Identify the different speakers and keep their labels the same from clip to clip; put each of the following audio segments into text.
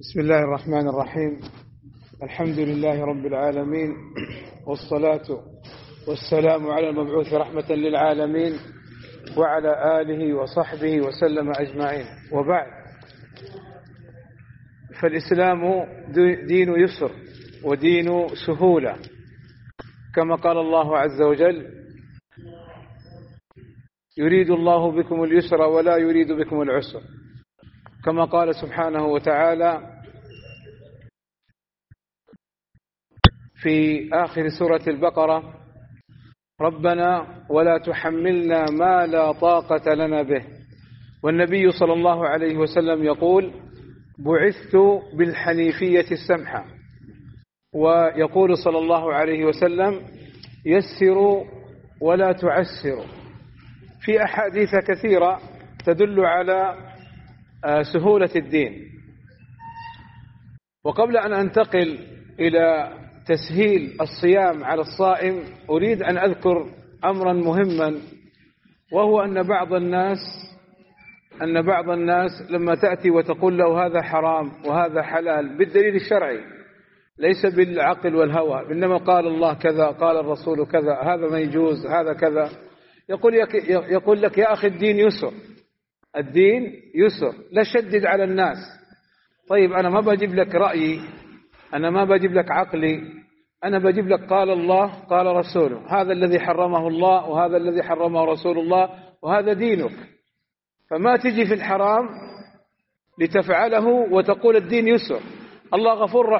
Speaker 1: بسم الله الرحمن الرحيم. الحمد لله رب العالمين، والصلاة والسلام على المبعوث رحمة للعالمين وعلى آله وصحبه وسلم أجمعين، وبعد، فالإسلام دين يسر ودين سهولة، كما قال الله عز وجل: يريد الله بكم اليسر ولا يريد بكم العسر، كما قال سبحانه وتعالى في آخر سورة البقرة: ربنا ولا تحملنا ما لا طاقة لنا به. والنبي صلى الله عليه وسلم يقول: بعثت بالحنيفية السمحة. ويقول صلى الله عليه وسلم: يسروا ولا تعسروا. في أحاديث كثيرة تدل على سهولة الدين. وقبل أن أنتقل إلى تسهيل الصيام على الصائم، أريد أن أذكر أمرا مهما، وهو أن بعض الناس لما تأتي وتقول له هذا حرام وهذا حلال بالدليل الشرعي، ليس بالعقل والهوى، إنما قال الله كذا، قال الرسول كذا، هذا ما يجوز، هذا كذا، يقول لك: يا أخي، الدين يسر، الدين يسر، لا شدد على الناس. طيب، أنا ما بجيب لك رأيي، أنا ما بجيب لك عقلي، أنا بجيب لك قال الله قال رسوله، هذا الذي حرمه الله وهذا الذي حرمه رسول الله، وهذا دينك. فما تجي في الحرام لتفعله وتقول الدين يسر. الله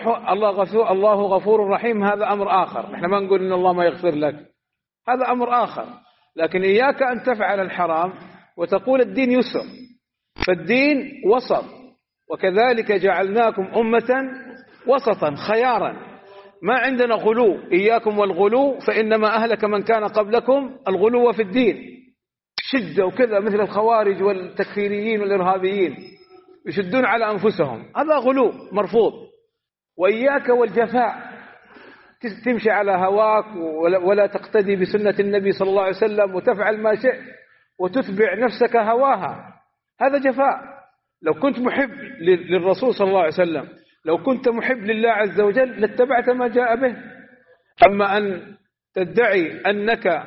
Speaker 1: غفور رحيم، هذا أمر آخر. نحن ما نقول إن الله ما يغفر لك، هذا أمر آخر. لكن إياك أن تفعل الحرام وتقول الدين يسر. فالدين وسط، وكذلك جعلناكم أمة وسطا خيارا. ما عندنا غلو، إياكم والغلو، فإنما أهلك من كان قبلكم الغلو في الدين، شدة وكذا، مثل الخوارج والتكفيريين والإرهابيين يشدون على أنفسهم، هذا غلو مرفوض. وإياك والجفاء، تمشي على هواك ولا تقتدي بسنة النبي صلى الله عليه وسلم وتفعل ما شئت وتتبع نفسك هواها، هذا جفاء. لو كنت محب للرسول صلى الله عليه وسلم، لو كنت محب لله عز وجل، لاتبعت ما جاء به. أما أن تدعي أنك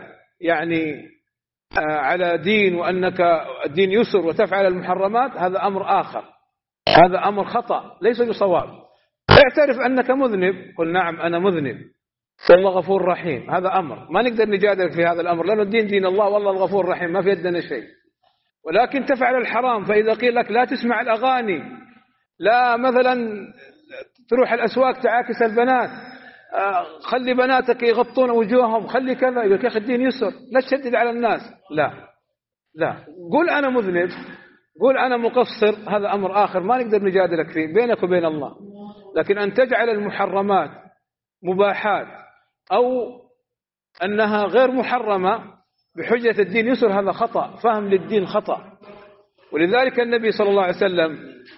Speaker 1: على دين، وأنك الدين يسر، وتفعل المحرمات، هذا أمر آخر، هذا أمر خطأ ليس بصواب. اعترف أنك مذنب، قل نعم أنا مذنب، والله غفور رحيم، هذا أمر ما نقدر نجادلك في هذا الأمر، لأنه الدين دين الله، والله الغفور الرحيم، ما في يدنا شيء. ولكن تفعل الحرام، فإذا قيل لك لا تسمع الأغاني، لا مثلا تروح الأسواق تعاكس البنات، خلي بناتك يغطون وجوههم، خلي كذا، يقول يا أخي الدين يسر، لا تشدد على الناس. لا، قول أنا مذنب، قول أنا مقصر، هذا أمر آخر ما نقدر نجادلك فيه، بينك وبين الله. لكن أن تجعل المحرمات مباحات أو أنها غير محرمة بحجة الدين يسر، هذا خطأ، فهم للدين خطأ. ولذلك النبي صلى الله عليه وسلم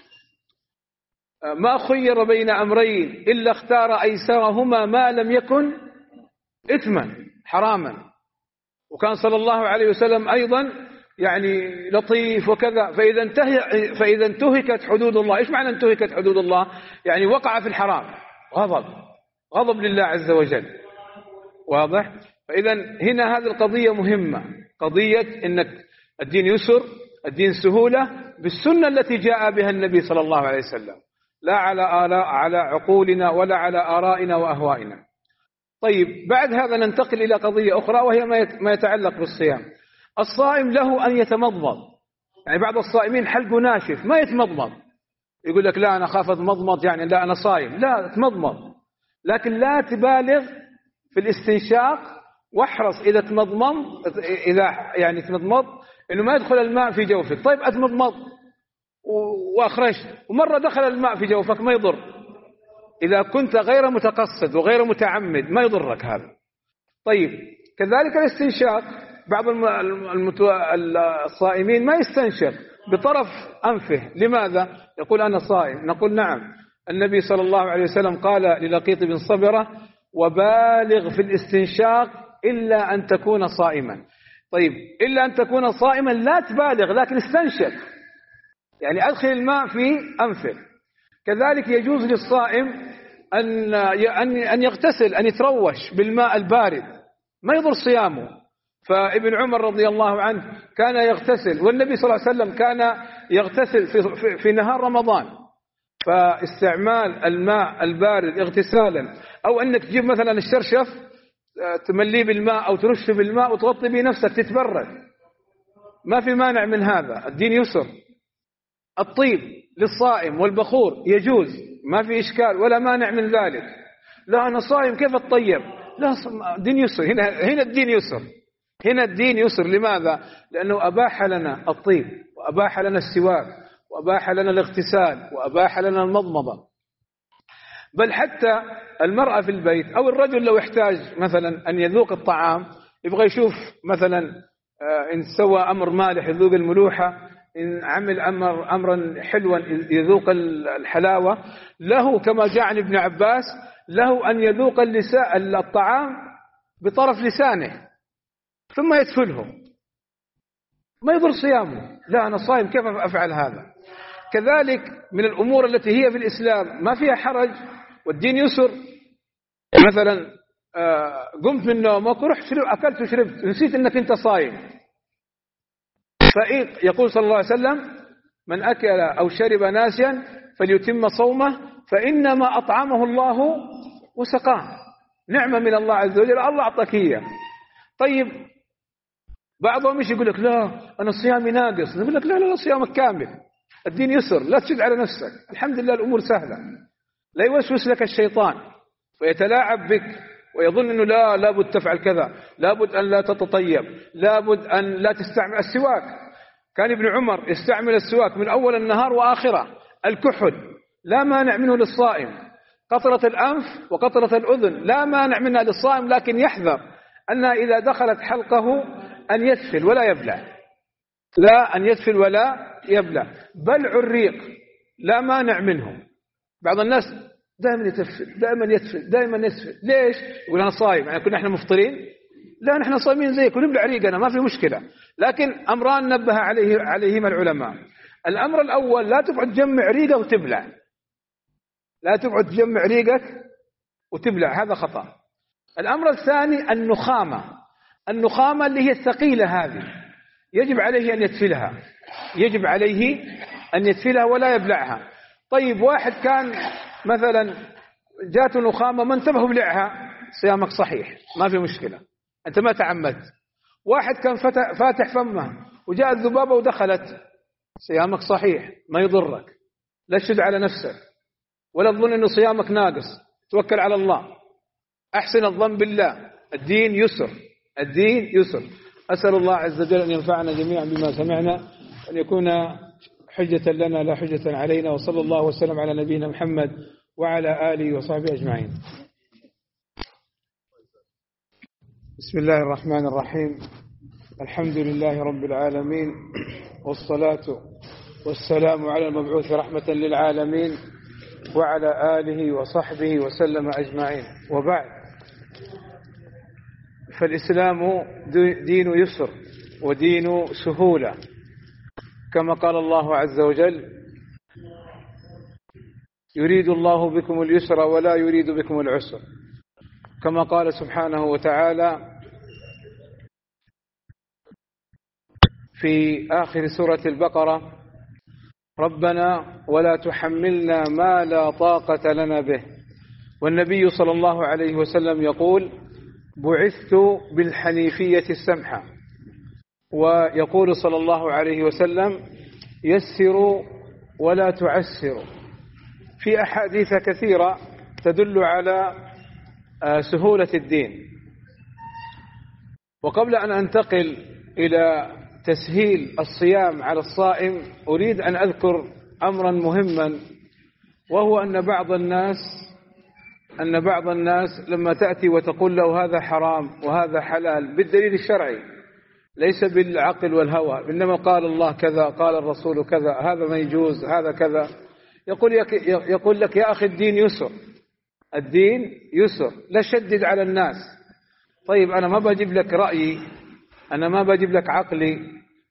Speaker 1: ما خير بين أمرين إلا اختار أيسرهما ما لم يكن إثما حراما. وكان صلى الله عليه وسلم أيضا لطيف وكذا. فإذا انتهكت حدود الله، إيش معنى انتهكت حدود الله؟ وقع في الحرام، غضب لله عز وجل، واضح؟ فإذا هنا هذه القضية مهمة، قضية إنك الدين يسر، الدين سهولة بالسنة التي جاء بها النبي صلى الله عليه وسلم، لا على عقولنا ولا على آرائنا وأهوائنا. طيب، بعد هذا ننتقل إلى قضية أخرى، وهي ما يتعلق بالصيام. الصائم له أن يتمضمض. بعض الصائمين حلقه ناشف ما يتمضمض، يقول لك لا أنا خاف أتمضمض، لا أنا صائم، لا تمضمض، لكن لا تبالغ في الاستنشاق، واحرص إذا تمضمض تمضمض إنه ما يدخل الماء في جوفك. طيب، أتمضمض وأخرجت، ومرة دخل الماء في جوفك، ما يضر، إذا كنت غير متقصد وغير متعمد ما يضرك هذا. طيب، كذلك الاستنشاق، بعض الصائمين ما يستنشق بطرف أنفه، لماذا؟ يقول أنا صائم. نقول نعم، النبي صلى الله عليه وسلم قال للقيط بن صبرة: وبالغ في الاستنشاق إلا أن تكون صائما. طيب، إلا أن تكون صائما، لا تبالغ، لكن استنشق، أدخل الماء في أنفه. كذلك يجوز للصائم أن يغتسل، أن يتروش بالماء البارد، ما يضر صيامه. فابن عمر رضي الله عنه كان يغتسل، والنبي صلى الله عليه وسلم كان يغتسل في نهار رمضان. فاستعمال الماء البارد اغتسالا، أو أنك تجيب مثلا الشرشف تمليه بالماء أو ترشه بالماء وتغطي به نفسك تتبرد، ما في مانع من هذا، الدين يسر. الطيب للصائم والبخور يجوز، ما في إشكال ولا مانع من ذلك. لا أنا صائم كيف أتطيب؟ لا، الدين يسر. هنا الدين يسر، هنا الدين يسر. لماذا؟ لأنه أباح لنا الطيب، وأباح لنا السواك، وأباح لنا الاغتسال، وأباح لنا المضمضة. بل حتى المرأة في البيت أو الرجل لو احتاج مثلا أن يذوق الطعام، يبغى يشوف مثلا إن سوى أمر مالح يذوق الملوحة، إن عمل أمرا حلوا يذوق الحلاوة، له كما جاء عن ابن عباس له أن يذوق الطعام بطرف لسانه ثم يدخله، ما يضر صيامه. لا أنا صائم كيف أفعل هذا؟ كذلك من الأمور التي هي في الإسلام ما فيها حرج والدين يسر. مثلا قمت من نومك ورحت أكلت وشربت، نسيت أنك أنت صايم، يقول صلى الله عليه وسلم: من أكل أو شرب ناسيا فليتم صومه فإنما أطعمه الله وسقاه. نعمة من الله عز وجل، الله أعطاك إياه. طيب بعضهم مش يقول لك لا أنا صيامي ناقص، نقول لك لا لا، صيامك كامل، الدين يسر، لا تشد على نفسك، الحمد لله الأمور سهلة. لا يوسوس لك الشيطان فيتلاعب بك ويظن أنه لابد تفعل كذا، لابد أن لا تتطيب، لابد أن لا تستعمل السواك. كان ابن عمر يستعمل السواك من أول النهار وآخره. الكحل لا مانع منه للصائم، قطرة الأنف وقطرة الأذن لا مانع منها للصائم، لكن يحذر أنها إذا دخلت حلقه أن يدفل ولا يبلع، لا أن يدفل ولا يبلع. بلع الريق لا مانع منه. بعض الناس دائما يتفل، دائما يدفل، دائما يدفل. ليش؟ يقول أنا صايم، يعني كنا احنا مفطرين؟ لا، نحن صايمين زيك ونبلع ريقنا، ما في مشكلة. لكن أمران نبه عليهما العلماء. الأمر الأول لا تقعد تجمع ريقك وتبلع، لا تقعد تجمع ريقك وتبلع، هذا خطأ. الأمر الثاني النخامة اللي هي الثقيلة، هذه يجب عليه أن يدفلها، يجب عليه أن يدفلها ولا يبلعها. طيب واحد كان مثلا جاته نخامة ما انتبه بلعها، صيامك صحيح ما في مشكلة، أنت ما تعمدت. واحد كان فاتح فمه وجاء الذبابة ودخلت، صيامك صحيح ما يضرك، لا تشد على نفسك ولا تظن أنه صيامك ناقص، توكل على الله، أحسن الظن بالله. الدين يسر، الدين يسر. أسأل الله عز وجل أن ينفعنا جميعا بما سمعنا، أن يكون حجة لنا لا حجة علينا. وصلى الله وسلم على نبينا محمد وعلى آله وصحبه أجمعين. بسم الله الرحمن الرحيم. الحمد لله رب العالمين، والصلاة والسلام على المبعوث رحمة للعالمين وعلى آله وصحبه وسلم أجمعين. وبعد، فالإسلام دين يسر ودين سهولة، كما قال الله عز وجل: يريد الله بكم اليسر ولا يريد بكم العسر. كما قال سبحانه وتعالى في آخر سورة البقرة: ربنا ولا تحملنا ما لا طاقة لنا به. والنبي صلى الله عليه وسلم يقول: بعثت بالحنيفية السمحة. ويقول صلى الله عليه وسلم: يسروا ولا تعسروا، في أحاديث كثيرة تدل على سهولة الدين. وقبل أن أنتقل إلى تسهيل الصيام على الصائم، أريد أن أذكر أمرا مهما، وهو أن بعض الناس لما تأتي وتقول له هذا حرام وهذا حلال بالدليل الشرعي، ليس بالعقل والهوى، إنما قال الله كذا، قال الرسول كذا، هذا ما يجوز، هذا كذا، يقول لك يا أخي الدين يسر، الدين يسر، لا شدد على الناس. طيب أنا ما بجيب لك رأيي، أنا ما بجيب لك عقلي،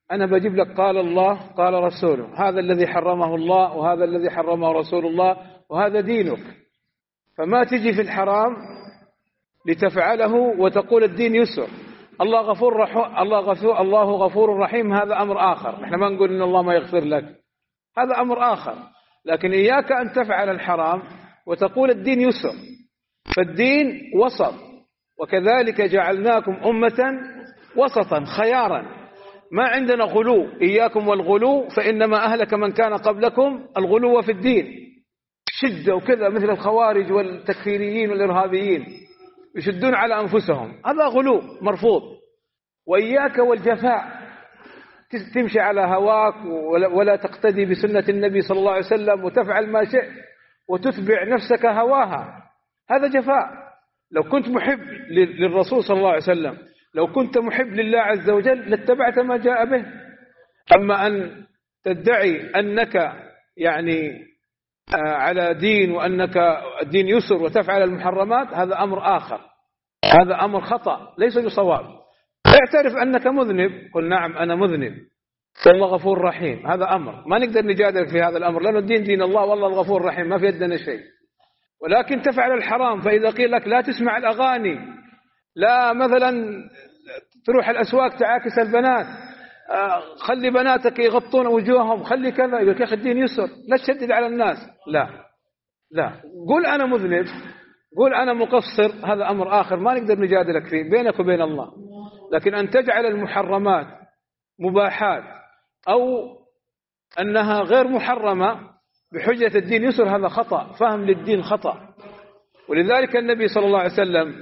Speaker 1: أنا بجيب لك قال الله قال رسوله، هذا الذي حرمه الله وهذا الذي حرمه رسول الله وهذا دينك. فما تجي في الحرام لتفعله وتقول الدين يسر. الله غفور الله غفور رحيم، هذا أمر آخر. احنا ما نقول إن الله ما يغفر لك، هذا أمر آخر. لكن إياك أن تفعل الحرام وتقول الدين يسر. فالدين وسط، وكذلك جعلناكم أمة وسطا خيارا. ما عندنا غلو، إياكم والغلو، فإنما أهلك من كان قبلكم الغلو في الدين، شدة وكذا، مثل الخوارج والتكفيريين والإرهابيين يشدون على أنفسهم، هذا غلو مرفوض. وإياك والجفاء، تمشي على هواك ولا تقتدي بسنة النبي صلى الله عليه وسلم وتفعل ما شئت وتتبع نفسك هواها، هذا جفاء. لو كنت محب للرسول صلى الله عليه وسلم، لو كنت محب لله عز وجل لاتبعت ما جاء به. أما أن تدعي أنك يعني على دين وأنك الدين يسر وتفعل المحرمات، هذا أمر آخر، هذا أمر خطأ ليس بصواب. اعترف أنك مذنب، قل نعم أنا مذنب والله غفور رحيم، هذا أمر ما نقدر نجادل في هذا الأمر، لأنه الدين دين الله والله الغفور الرحيم، ما في يدنا شيء. ولكن تفعل الحرام، فإذا قيل لك لا تسمع الأغاني، لا مثلا تروح الأسواق تعاكس البنات، خلي بناتك يغطون وجوههم، خلي كذا، يقول يا أخي الدين يسر لا تشدد على الناس. لا قول أنا مذنب، قول أنا مقصر، هذا أمر آخر ما نقدر نجادلك فيه بينك وبين الله. لكن أن تجعل المحرمات مباحات أو أنها غير محرمة بحجة الدين يسر، هذا خطأ، فهم للدين خطأ. ولذلك النبي صلى الله عليه وسلم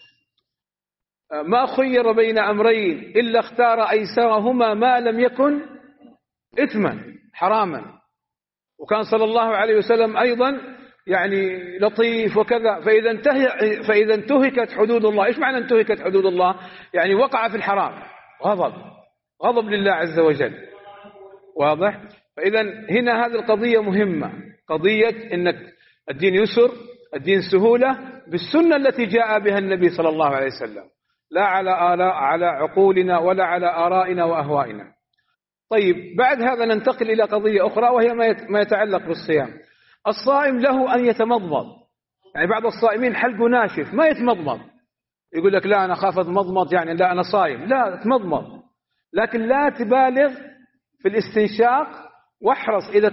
Speaker 1: ما خير بين أمرين إلا اختار أيسرهما ما لم يكن إثما حراما. وكان صلى الله عليه وسلم أيضا يعني لطيف وكذا. فإذا انتهكت حدود الله، إيش معنى انتهكت حدود الله؟ يعني وقع في الحرام، غضب لله عز وجل، واضح؟ فإذا هنا هذه القضية مهمة، قضية إنك الدين يسر، الدين سهولة بالسنة التي جاء بها النبي صلى الله عليه وسلم، لا على عقولنا ولا على آرائنا وأهوائنا. طيب بعد هذا ننتقل إلى قضية أخرى، وهي ما يتعلق بالصيام. الصائم له أن يتمضمض، يعني بعض الصائمين حلقه ناشف ما يتمضمض، يقول لك لا أنا خاف أتمضمض، يعني لا أنا صائم، لا تمضمض، لكن لا تبالغ في الاستنشاق، واحرص إذا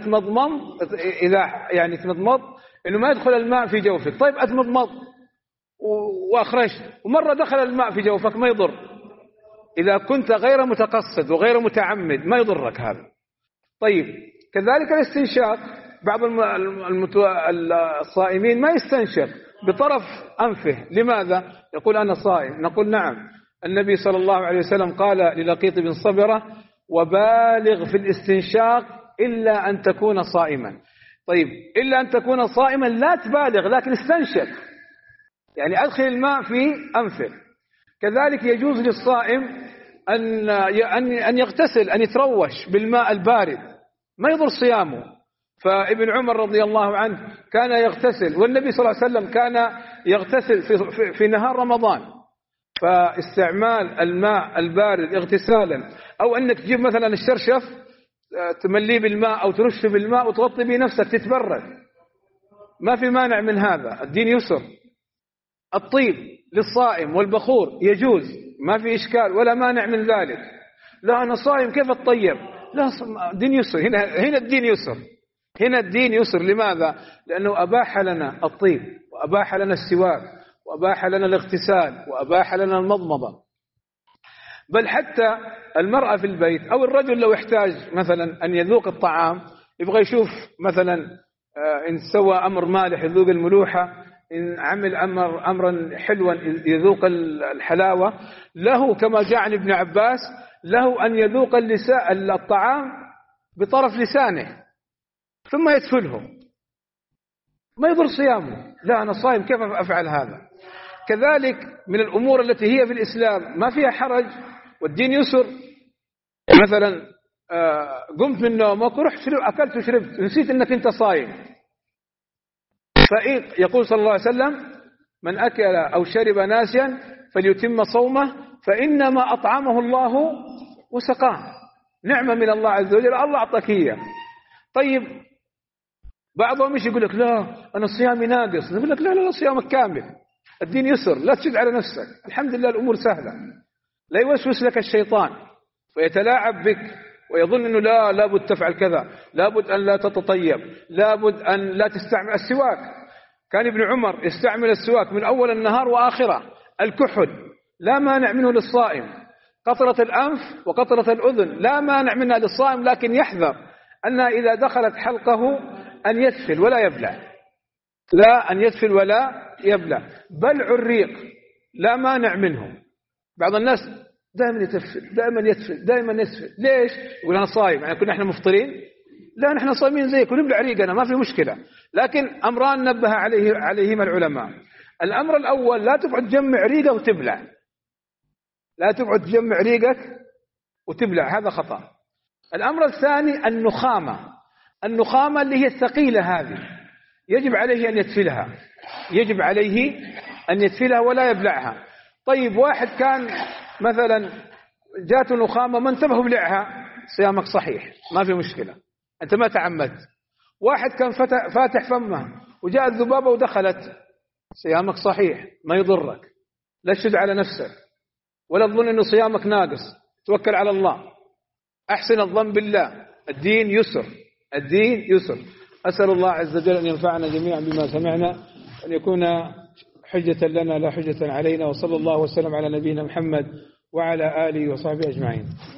Speaker 1: تمضمض إنه ما يدخل الماء في جوفك. طيب أتمضمض وأخرجت ومرة دخل الماء في جوفك ما يضر، إذا كنت غير متقصد وغير متعمد ما يضرك هذا. طيب كذلك الاستنشاق، بعض الصائمين ما يستنشق بطرف أنفه، لماذا؟ يقول أنا صائم. نقول نعم، النبي صلى الله عليه وسلم قال للقيط بن صبرة وبالغ في الاستنشاق إلا أن تكون صائما. طيب إلا أن تكون صائما لا تبالغ، لكن استنشق، يعني أدخل الماء في أنفه. كذلك يجوز للصائم أن يغتسل، أن يتروش بالماء البارد، ما يضر صيامه. فابن عمر رضي الله عنه كان يغتسل، والنبي صلى الله عليه وسلم كان يغتسل في نهار رمضان. فاستعمال الماء البارد اغتسالا، أو أنك تجيب مثلا الشرشف تمليه بالماء أو ترشه بالماء وتغطي به نفسك تتبرد، ما في مانع من هذا، الدين يسر. الطيب للصائم والبخور يجوز، ما في إشكال ولا مانع من ذلك. لا أنا صائم كيف الطيب؟ لا، الدين يسر. هنا الدين يسر، هنا الدين يسر. لماذا؟ لأنه أباح لنا الطيب، وأباح لنا السواك، وأباح لنا الاغتسال، وأباح لنا المضمضة. بل حتى المرأة في البيت أو الرجل لو يحتاج مثلا أن يذوق الطعام، يبغى يشوف مثلا إن سوى أمر مالح يذوق الملوحة، إن عمل أمرا حلوا يذوق الحلاوة، له كما جاء عن ابن عباس له أن يذوق الطعام بطرف لسانه ثم يدفله، ما يضر صيامه. لا أنا صائم كيف أفعل هذا؟ كذلك من الأمور التي هي في الإسلام ما فيها حرج والدين يسر. مثلا قمت من نومك ورحت أكلت وشربت، نسيت أنك أنت صائم، يقول صلى الله عليه وسلم من أكل أو شرب ناسيا فليتم صومه فإنما أطعمه الله وسقاه. نعمة من الله عز وجل، الله أعطاك إياه. طيب بعضهم مش يقول لك لا أنا صيامي ناقص، نقول لك لا لا صيامك كامل، الدين يسر، لا تشد على نفسك، الحمد لله الأمور سهلة. لا يوسوس لك الشيطان ويتلاعب بك ويظن أنه لا لابد تفعل كذا، لابد أن لا تتطيب، لابد أن لا تستعمل السواك. كان ابن عمر يستعمل السواك من أول النهار وآخره. الكحل لا مانع منه للصائم، قطرة الأنف وقطرة الأذن لا مانع منها للصائم، لكن يحذر أنها إذا دخلت حلقه أن يسفل ولا يبلع، لا أن يسفل ولا يبلع. بلع الريق لا مانع منه. بعض الناس دائما يتفل، دائما يتفل، دائما يسفل. ليش؟ يقول أنا صايم، يعني كنا احنا مفطرين؟ لا نحن صايمين زيك ونبلع ريقنا ما في مشكلة. لكن أمران نبه عليهما العلماء. الأمر الأول لا تقعد تجمع ريقك وتبلع، لا تقعد تجمع ريقك وتبلع، هذا خطأ. الأمر الثاني النخامة اللي هي الثقيلة هذه يجب عليه أن يتفلها، يجب عليه أن يتفلها ولا يبلعها. طيب واحد كان مثلا جاته نخامة ما انتبه بلعها، صيامك صحيح ما في مشكلة، أنت ما تعمدت. واحد كان فاتح فمه وجاء الذبابة ودخلت، صيامك صحيح ما يضرك، لا تشد على نفسك ولا تظن أنه صيامك ناقص، توكل على الله، أحسن الظن بالله، الدين يسر، الدين يسر. أسأل الله عز وجل أن ينفعنا جميعا بما سمعنا، أن يكون حجة لنا لا حجة علينا. وصلى الله وسلم على نبينا محمد وعلى آله وصحبه أجمعين.